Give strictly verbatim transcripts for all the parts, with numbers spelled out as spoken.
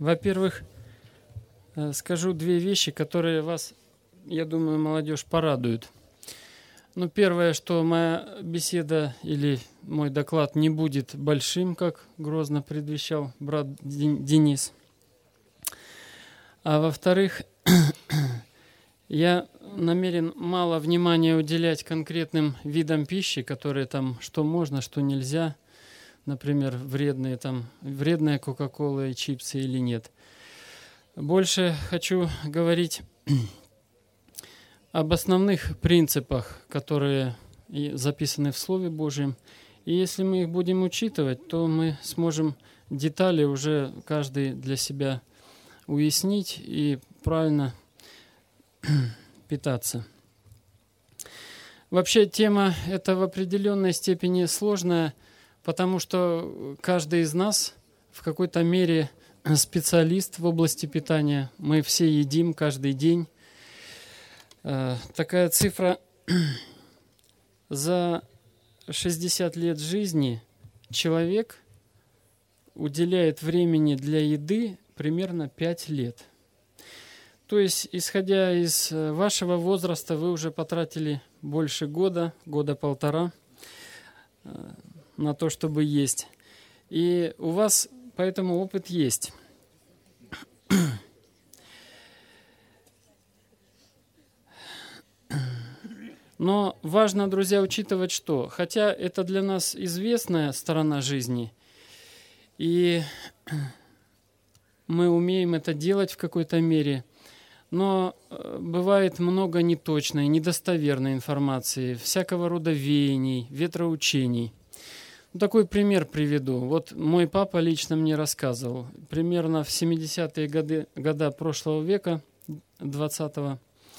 Во-первых, скажу две вещи, которые вас, я думаю, молодежь, порадуют. Ну, первое, что моя беседа или мой доклад не будет большим, как грозно предвещал брат Денис. А во-вторых, я намерен мало внимания уделять конкретным видам пищи, которые там, что можно, что нельзя, например, вредные там, вредная кока-кола и чипсы или нет. Больше хочу говорить об основных принципах, которые записаны в Слове Божьем. И если мы их будем учитывать, то мы сможем детали уже каждый для себя уяснить и правильно питаться. Вообще тема эта в определенной степени сложная, потому что каждый из нас в какой-то мере специалист в области питания. Мы все едим каждый день. Такая цифра: за шестьдесят лет жизни человек уделяет времени для еды примерно пять лет. То есть, исходя из вашего возраста, вы уже потратили больше года, года полтора на то, чтобы есть. И у вас поэтому опыт есть. Но важно, друзья, учитывать, что, хотя это для нас известная сторона жизни, и мы умеем это делать в какой-то мере, но бывает много неточной, недостоверной информации, всякого рода веяний, ветроучений. Такой пример приведу. Вот мой папа лично мне рассказывал. Примерно в семидесятые годы, года прошлого века, двадцатого,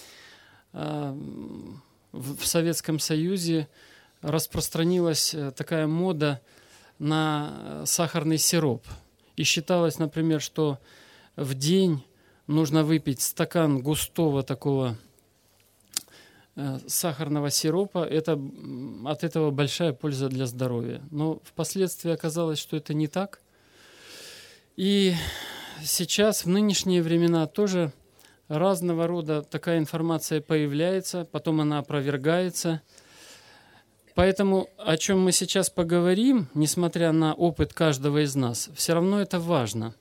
в Советском Союзе распространилась такая мода на сахарный сироп. И считалось, например, что в день нужно выпить стакан густого такого сахарного сиропа. Это, от этого большая польза для здоровья. Но впоследствии оказалось, что это не так. И сейчас, в нынешние времена, тоже разного рода такая информация появляется, потом она опровергается. Поэтому, о чем мы сейчас поговорим, несмотря на опыт каждого из нас, все равно это важно.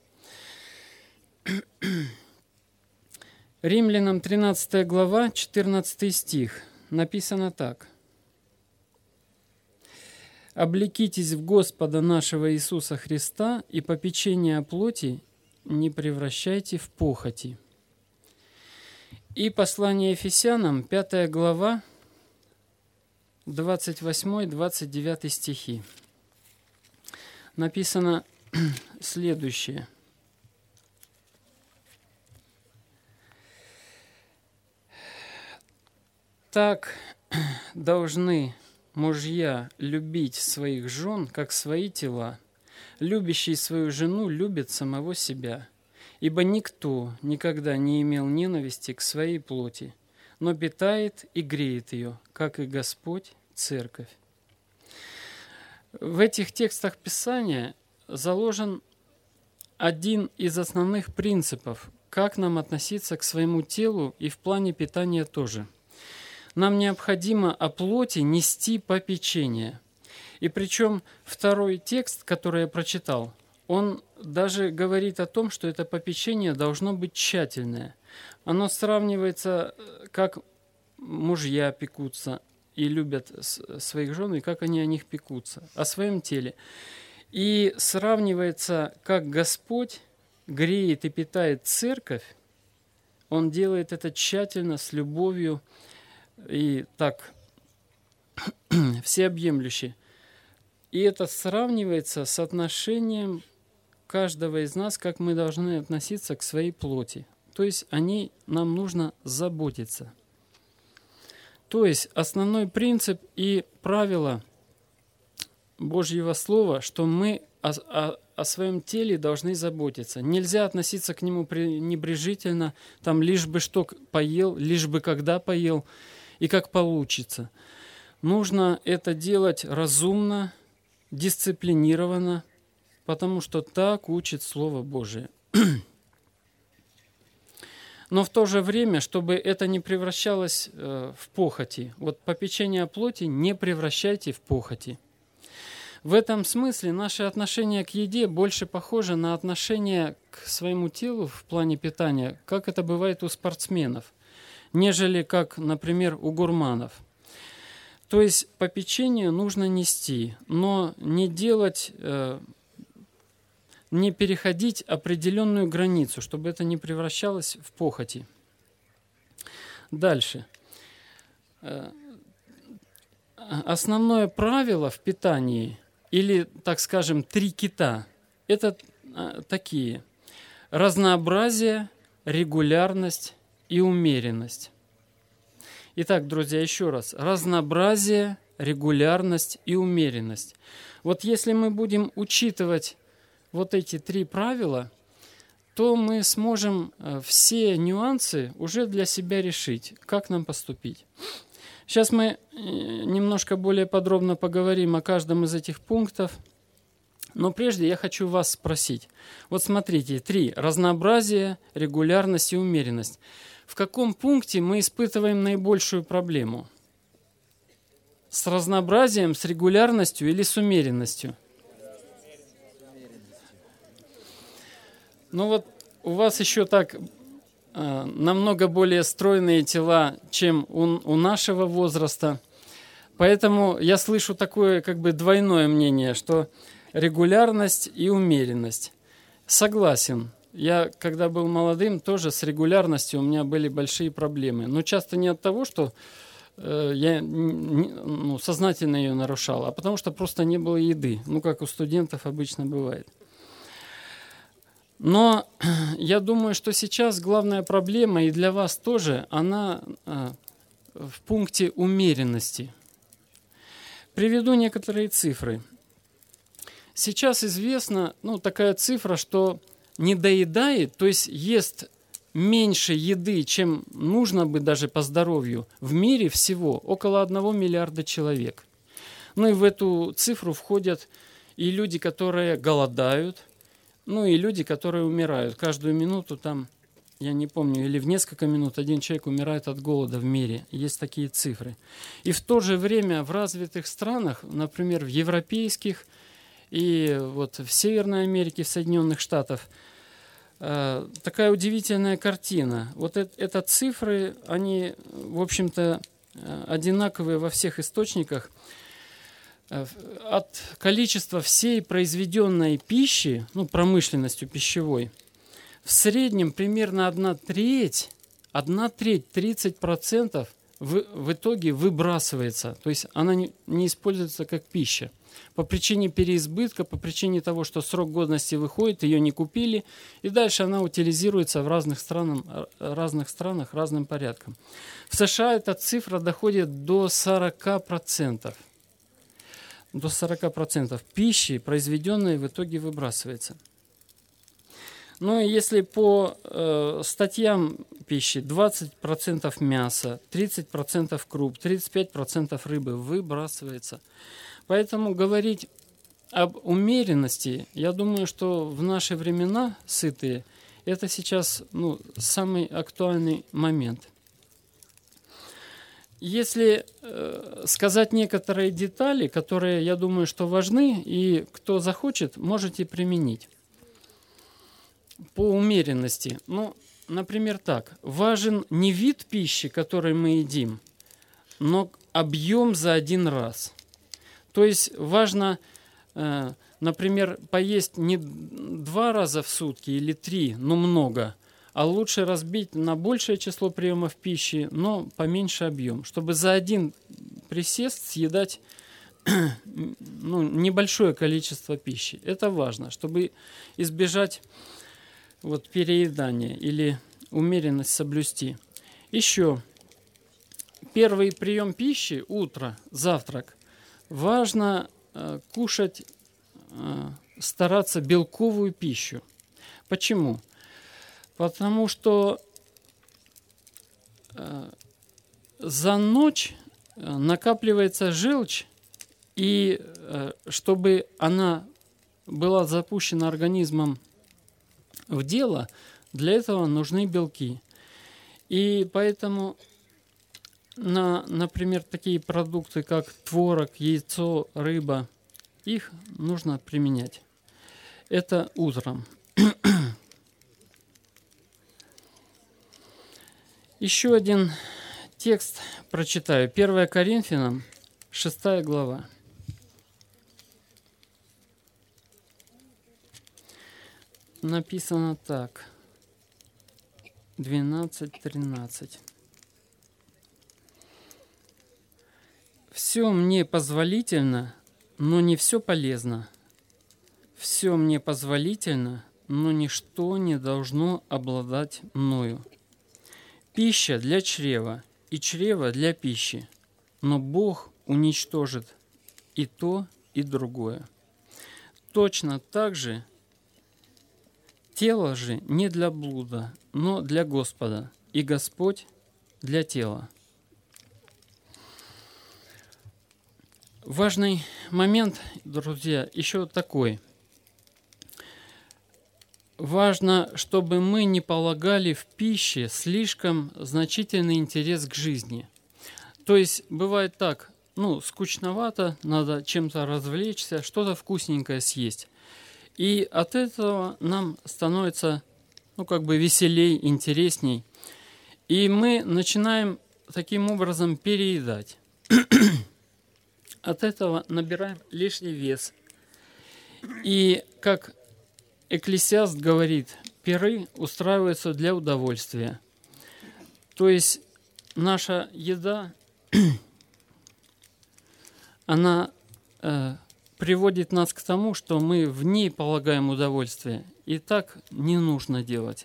Римлянам тринадцатая глава, четырнадцатый стих. Написано так. «Облекитесь в Господа нашего Иисуса Христа, и попечение о плоти не превращайте в похоти». И послание Ефесянам, пятая глава, двадцать восьмой двадцать девятый стихи. Написано следующее. «Так должны мужья любить своих жен, как свои тела. Любящий свою жену любит самого себя. Ибо никто никогда не имел ненависти к своей плоти, но питает и греет ее, как и Господь церковь». В этих текстах Писания заложен один из основных принципов, как нам относиться к своему телу и в плане питания тоже. Нам необходимо о плоти нести попечение. И причем второй текст, который я прочитал, он даже говорит о том, что это попечение должно быть тщательное. Оно сравнивается, как мужья пекутся и любят своих жен, и как они о них пекутся, о своем теле. И сравнивается, как Господь греет и питает церковь. Он делает это тщательно, с любовью и так всеобъемлюще. И это сравнивается с отношением каждого из нас, как мы должны относиться к своей плоти. То есть о ней нам нужно заботиться. То есть основной принцип и правило Божьего Слова, что мы о, о, о своем теле должны заботиться. Нельзя относиться к нему пренебрежительно, там лишь бы что поел, лишь бы когда поел и как получится. Нужно это делать разумно, дисциплинированно, потому что так учит Слово Божие. но в то же время, чтобы это не превращалось э, в похоти. Вот попечение о плоти не превращайте в похоти. В этом смысле наше отношение к еде больше похоже на отношение к своему телу в плане питания, как это бывает у спортсменов, нежели как, например, у гурманов. То есть попечение нужно нести, но не делать, э, не переходить определенную границу, чтобы это не превращалось в похоти. Дальше. Основное правило в питании, или, так скажем, три кита, это такие: разнообразие, регулярность и умеренность. Итак, друзья, еще раз. Разнообразие, регулярность и умеренность. Вот если мы будем учитывать вот эти три правила, то мы сможем все нюансы уже для себя решить, как нам поступить. Сейчас мы немножко более подробно поговорим о каждом из этих пунктов. Но прежде я хочу вас спросить. Вот смотрите, три. Разнообразие, регулярность и умеренность. В каком пункте мы испытываем наибольшую проблему? С разнообразием, с регулярностью или с умеренностью? Ну вот у вас еще так э, намного более стройные тела, чем у, у нашего возраста. Поэтому я слышу такое как бы двойное мнение, что регулярность и умеренность. Согласен. Я, когда был молодым, тоже с регулярностью у меня были большие проблемы. Но часто не от того, что э, я не, ну, сознательно ее нарушал, а потому что просто не было еды. Ну, как у студентов обычно бывает. Но я думаю, что сейчас главная проблема, и для вас тоже, она э, в пункте умеренности. Приведу некоторые цифры. Сейчас известна ну, такая цифра, что недоедает, то есть ест меньше еды, чем нужно бы даже по здоровью, в мире всего около одного миллиарда человек. Ну и в эту цифру входят и люди, которые голодают, ну и люди, которые умирают. Каждую минуту там, я не помню, или в несколько минут один человек умирает от голода в мире. Есть такие цифры. И в то же время в развитых странах, например, в европейских и вот в Северной Америке, в Соединенных Штатах, э, такая удивительная картина. Вот это, это цифры, они, в общем-то, одинаковые во всех источниках. От количества всей произведенной пищи, ну, промышленностью пищевой, в среднем примерно одна треть, одна треть, тридцать процентов в, в итоге выбрасывается. То есть она не, не используется как пища. По причине переизбытка, по причине того, что срок годности выходит, ее не купили, и дальше она утилизируется в разных странах, разных странах разным порядком. В США эта цифра доходит до сорока процентов. До сорока процентов пищи, произведенной, в итоге выбрасывается. Ну и если по э, статьям пищи двадцать процентов мяса, тридцать процентов круп, тридцать пять процентов рыбы выбрасывается. Поэтому говорить об умеренности, я думаю, что в наши времена сытые, это сейчас ну, самый актуальный момент. Если э, сказать некоторые детали, которые, я думаю, что важны, и кто захочет, можете применить. По умеренности. Ну, например, так. Важен не вид пищи, который мы едим, но объем за один раз. То есть важно, э, например, поесть не два раза в сутки или три, но много, а лучше разбить на большее число приемов пищи, но поменьше объем, чтобы за один присест съедать ну, небольшое количество пищи. Это важно, чтобы избежать вот, переедания или умеренность соблюсти. Еще первый прием пищи, утро, завтрак, важно э, кушать, э, стараться белковую пищу. Почему? Потому что э, за ночь накапливается желчь, и э, чтобы она была запущена организмом в дело, для этого нужны белки. И поэтому, на, например, такие продукты, как творог, яйцо, рыба, их нужно применять. Это утром. Еще один текст прочитаю. первое Коринфянам, шестая глава. Написано так. двенадцать тринадцать. «Все мне позволительно, но не все полезно. Все мне позволительно, но ничто не должно обладать мною. Пища для чрева, и чрево для пищи, но Бог уничтожит и то, и другое. Точно так же тело же не для блуда, но для Господа, и Господь для тела». Важный момент, друзья, еще такой. Важно, чтобы мы не полагали в пище слишком значительный интерес к жизни. То есть бывает так, ну, скучновато, надо чем-то развлечься, что-то вкусненькое съесть. И от этого нам становится, ну, как бы веселей, интересней. И мы начинаем таким образом переедать. От этого набираем лишний вес. И, как Экклесиаст говорит, пиры устраиваются для удовольствия. То есть наша еда, она э, приводит нас к тому, что мы в ней полагаем удовольствие. И так не нужно делать.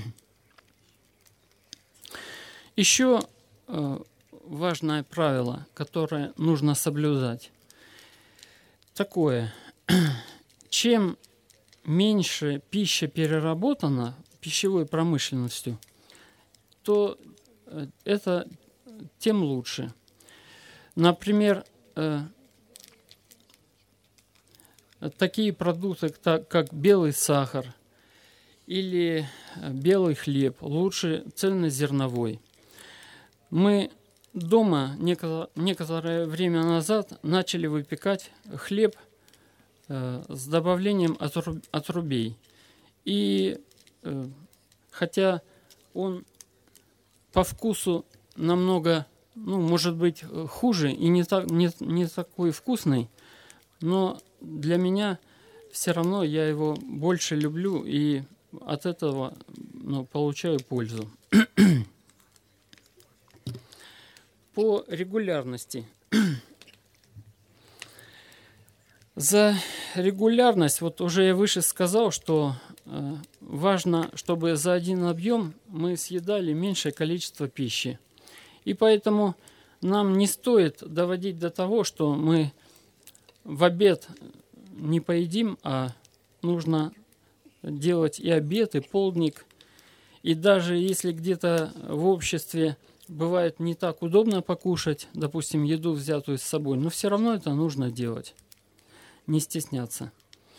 Еще э, важное правило, которое нужно соблюдать, такое. Чем меньше пища переработана пищевой промышленностью, то это тем лучше. Например, э, такие продукты, как белый сахар или белый хлеб, лучше цельнозерновой. Мы дома некоторое время назад начали выпекать хлеб э, с добавлением отруб, отрубей. И э, хотя он по вкусу намного, ну, может быть, хуже и не, так, не, не такой вкусный, но для меня все равно я его больше люблю и от этого, ну, получаю пользу. По регулярности. За регулярность, вот уже я выше сказал, что э, важно, чтобы за один объем мы съедали меньшее количество пищи. И поэтому нам не стоит доводить до того, что мы в обед не поедим, а нужно делать и обед, и полдник. И даже если где-то в обществе бывает не так удобно покушать, допустим, еду, взятую с собой, но все равно это нужно делать. Не стесняться.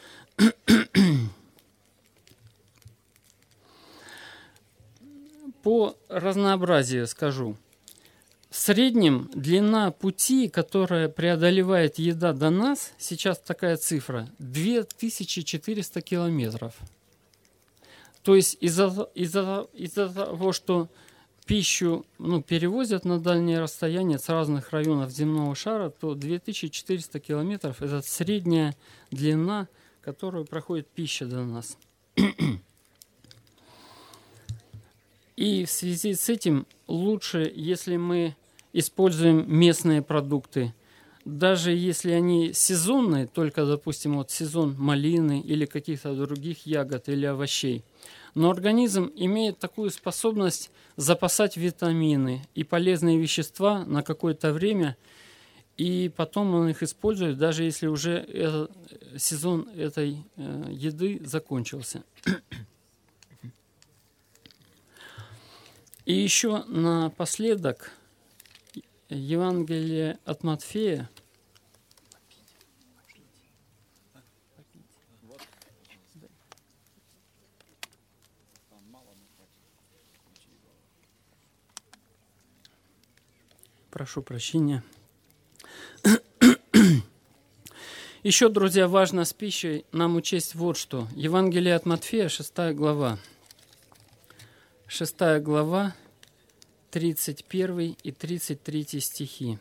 По разнообразию скажу. В среднем длина пути, которая преодолевает еда до нас, сейчас такая цифра, две тысячи четыреста километров. То есть из-за, из-за, из-за того, что пищу, ну, перевозят на дальние расстояния с разных районов земного шара, то две тысячи четыреста километров – это средняя длина, которую проходит пища до нас. И в связи с этим лучше, если мы используем местные продукты, даже если они сезонные, только, допустим, вот сезон малины или каких-то других ягод или овощей. Но организм имеет такую способность запасать витамины и полезные вещества на какое-то время, и потом он их использует, даже если уже этот сезон этой э, еды закончился. И еще напоследок Евангелие от Матфея, Прошу прощения. Еще, друзья, важно с пищей нам учесть вот что. Евангелие от Матфея, шестая глава. шестая глава, тридцать первый и тридцать третий стихи.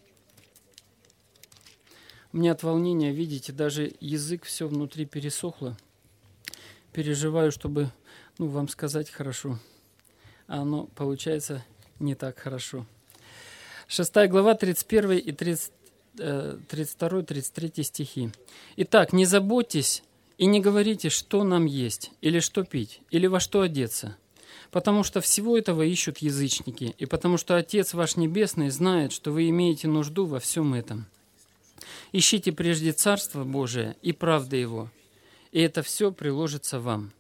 У меня от волнения, видите, даже язык все внутри пересохло. Переживаю, чтобы ну, вам сказать хорошо. А оно получается не так хорошо. шестая глава, тридцать первый и тридцать второй тридцать третий стихи. «Итак, не заботьтесь и не говорите, что нам есть, или что пить, или во что одеться, потому что всего этого ищут язычники, и потому что Отец ваш Небесный знает, что вы имеете нужду во всем этом. Ищите прежде Царство Божие и правды Его, и это все приложится вам».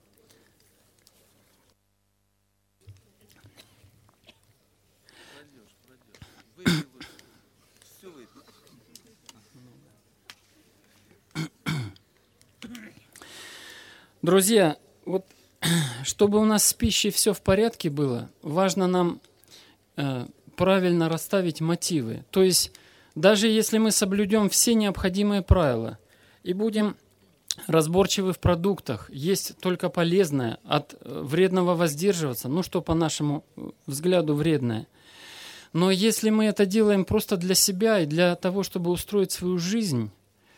Друзья, вот чтобы у нас с пищей все в порядке было, важно нам э, правильно расставить мотивы. То есть даже если мы соблюдем все необходимые правила и будем разборчивы в продуктах, есть только полезное, от вредного воздерживаться, ну что по нашему взгляду вредное. Но если мы это делаем просто для себя и для того, чтобы устроить свою жизнь,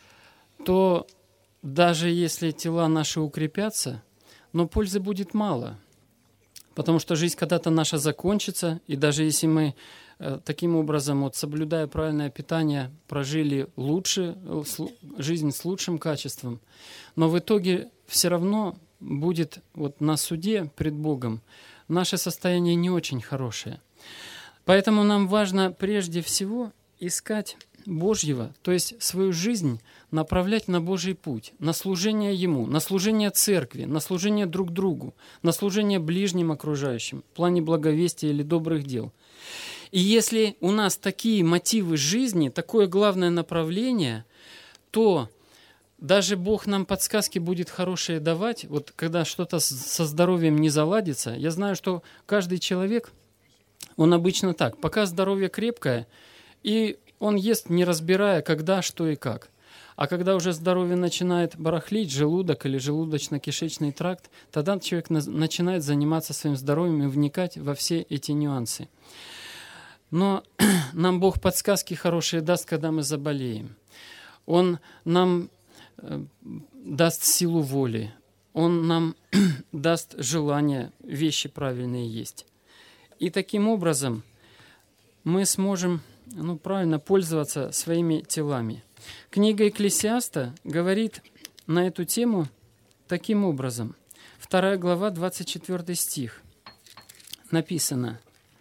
то даже если тела наши укрепятся, но пользы будет мало. Потому что жизнь когда-то наша закончится, и даже если мы э, таким образом, вот, соблюдая правильное питание, прожили лучше, э, с, жизнь с лучшим качеством, но в итоге все равно будет вот, на суде пред Богом наше состояние не очень хорошее. Поэтому нам важно прежде всего искать Божьего, то есть свою жизнь направлять на Божий путь, на служение Ему, на служение церкви, на служение друг другу, на служение ближним окружающим, в плане благовестия или добрых дел. И если у нас такие мотивы жизни, такое главное направление, то даже Бог нам подсказки будет хорошие давать. Вот когда что-то со здоровьем не заладится, я знаю, что каждый человек, он обычно так, пока здоровье крепкое, и он ест, не разбирая, когда, что и как. А когда уже здоровье начинает барахлить, желудок или желудочно-кишечный тракт, тогда человек на- начинает заниматься своим здоровьем и вникать во все эти нюансы. Но нам Бог подсказки хорошие даст, когда мы заболеем. Он нам э, даст силу воли. Он нам даст желание вещи правильные есть. И таким образом мы сможем ну, правильно пользоваться своими телами. Книга Екклесиаста говорит на эту тему таким образом. Вторая глава, двадцать четвёртый стих. Написано: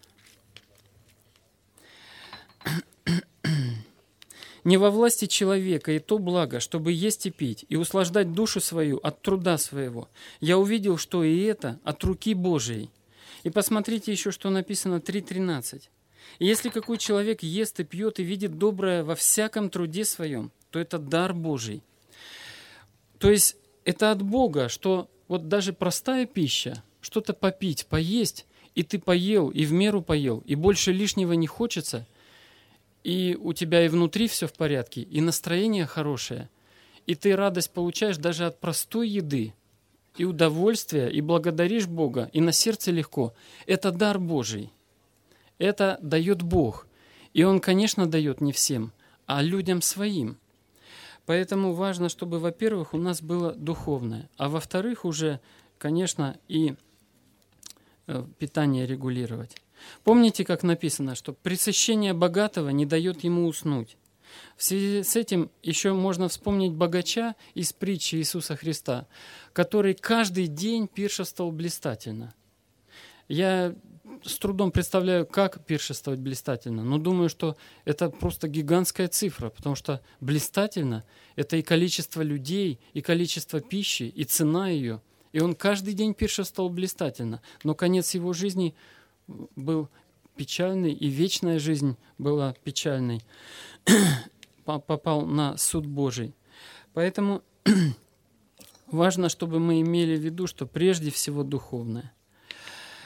«Не во власти человека и то благо, чтобы есть и пить, и услаждать душу свою от труда своего. Я увидел, что и это от руки Божией». И посмотрите еще, что написано три тринадцать. «И если какой человек ест и пьет и видит доброе во всяком труде своем, то это дар Божий». То есть это от Бога, что вот даже простая пища, что-то попить, поесть, и ты поел, и в меру поел, и больше лишнего не хочется, и у тебя и внутри все в порядке, и настроение хорошее, и ты радость получаешь даже от простой еды, и удовольствие, и благодаришь Бога, и на сердце легко. Это дар Божий. Это дает Бог. И Он, конечно, дает не всем, а людям своим. Поэтому важно, чтобы, во-первых, у нас было духовное, а во-вторых, уже, конечно, и питание регулировать. Помните, как написано, что пресыщение богатого не дает ему уснуть. В связи с этим еще можно вспомнить богача из притчи Иисуса Христа, который каждый день пиршествовал блистательно. Я с трудом представляю, как пиршествовать блистательно, но думаю, что это просто гигантская цифра, потому что блистательно – это и количество людей, и количество пищи, и цена ее. И он каждый день пиршествовал блистательно, но конец его жизни был печальный, и вечная жизнь была печальной. Попал на суд Божий. Поэтому важно, чтобы мы имели в виду, что прежде всего духовное.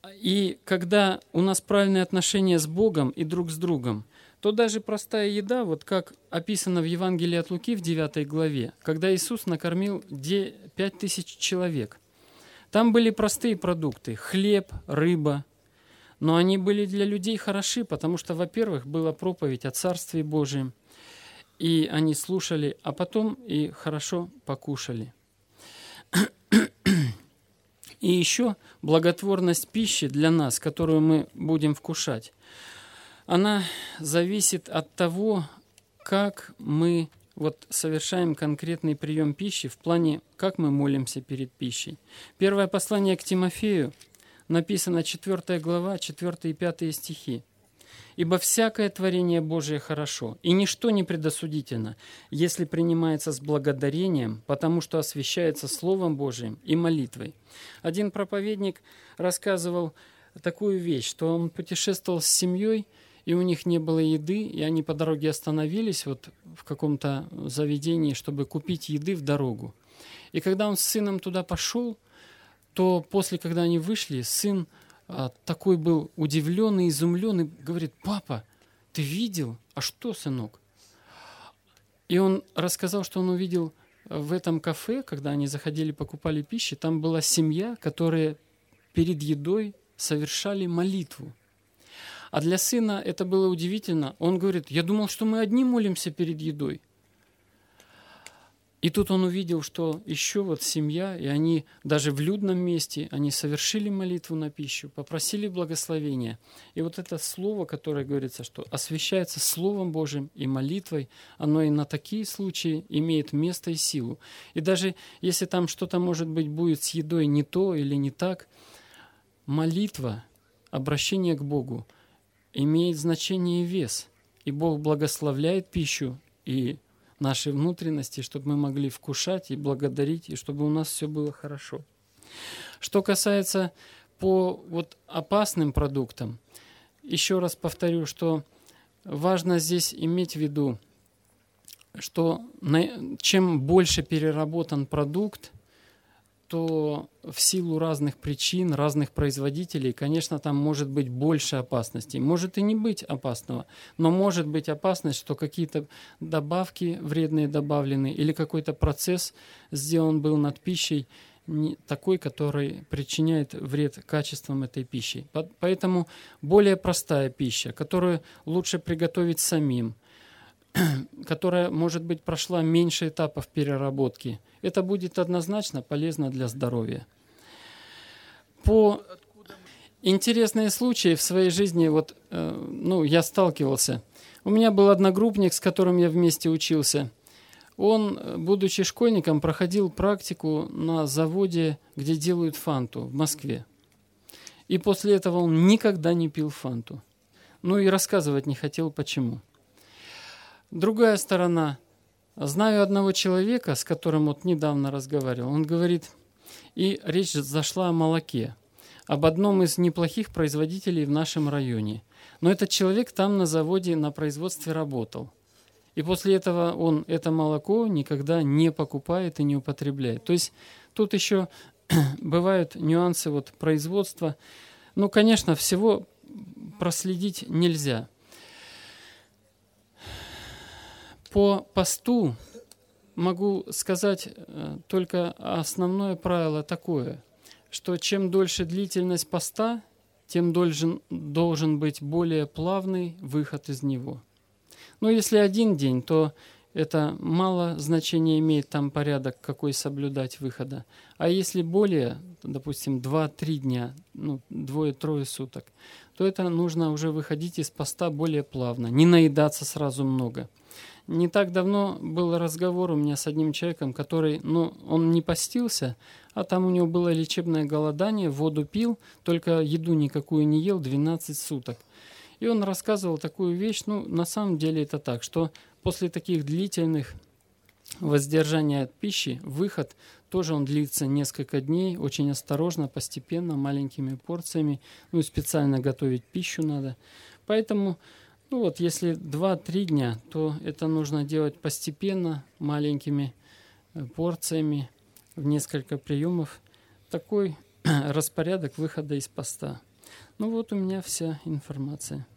И когда у нас правильные отношения с Богом и друг с другом, то даже простая еда, вот как описано в Евангелии от Луки в девятой главе, когда Иисус накормил пять тысяч человек, там были простые продукты – хлеб, рыба, но они были для людей хороши, потому что, во-первых, была проповедь о Царстве Божьем, и они слушали, а потом и хорошо покушали. И еще благотворность пищи для нас, которую мы будем вкушать, она зависит от того, как мы вот совершаем конкретный прием пищи в плане, как мы молимся перед пищей. Первое послание к Тимофею написано четвёртая глава, четвёртый и пятый стихи. «Ибо всякое творение Божие хорошо, и ничто не предосудительно, если принимается с благодарением, потому что освящается Словом Божиим и молитвой». Один проповедник рассказывал такую вещь, что он путешествовал с семьей, и у них не было еды, и они по дороге остановились вот в каком-то заведении, чтобы купить еды в дорогу. И когда он с сыном туда пошел, то после, когда они вышли, сын а, такой был удивленный, изумленный, говорит: «Папа, ты видел? А что, сынок?» И он рассказал, что он увидел в этом кафе, когда они заходили, покупали пищу, там была семья, которая перед едой совершали молитву. А для сына это было удивительно. Он говорит: «Я думал, что мы одни молимся перед едой». И тут он увидел, что еще вот семья, и они даже в людном месте, они совершили молитву на пищу, попросили благословения. И вот это слово, которое говорится, что освящается Словом Божьим и молитвой, оно и на такие случаи имеет место и силу. И даже если там что-то, может быть, будет с едой не то или не так, молитва, обращение к Богу имеет значение и вес. И Бог благословляет пищу и наши внутренности, чтобы мы могли вкушать и благодарить, и чтобы у нас все было хорошо. Что касается по вот опасным продуктам, еще раз повторю, что важно здесь иметь в виду, что на, чем больше переработан продукт, то в силу разных причин, разных производителей, конечно, там может быть больше опасностей. Может и не быть опасного, но может быть опасность, что какие-то добавки вредные добавлены или какой-то процесс сделан был над пищей не такой, который причиняет вред качествам этой пищи. Поэтому более простая пища, которую лучше приготовить самим, которая, может быть, прошла меньше этапов переработки, это будет однозначно полезно для здоровья. По интересные случаи в своей жизни, вот, э, ну, я сталкивался. У меня был одногруппник, с которым я вместе учился. Он, будучи школьником, проходил практику на заводе, где делают фанту в Москве. И после этого он никогда не пил фанту. Ну и рассказывать не хотел, почему. Другая сторона. Знаю одного человека, с которым вот недавно разговаривал. Он говорит, и речь зашла о молоке, об одном из неплохих производителей в нашем районе. Но этот человек там на заводе, на производстве работал. И после этого он это молоко никогда не покупает и не употребляет. То есть тут еще бывают нюансы вот производства. Ну, конечно, всего проследить нельзя. По посту могу сказать только основное правило такое, что чем дольше длительность поста, тем должен, должен быть более плавный выход из него. Но если один день, то это мало значения имеет там порядок, какой соблюдать выхода. А если более, допустим, два-три дня, ну, двое-трое суток, то это нужно уже выходить из поста более плавно, не наедаться сразу много. Не так давно был разговор у меня с одним человеком, который, ну, он не постился, а там у него было лечебное голодание, воду пил, только еду никакую не ел двенадцать суток. И он рассказывал такую вещь, ну, на самом деле это так, что после таких длительных воздержаний от пищи, выход тоже он длится несколько дней, очень осторожно, постепенно, маленькими порциями, ну, и специально готовить пищу надо. Поэтому... Ну вот, если два-три дня, то это нужно делать постепенно, маленькими порциями, в несколько приемов. Такой распорядок выхода из поста. Ну вот у меня вся информация.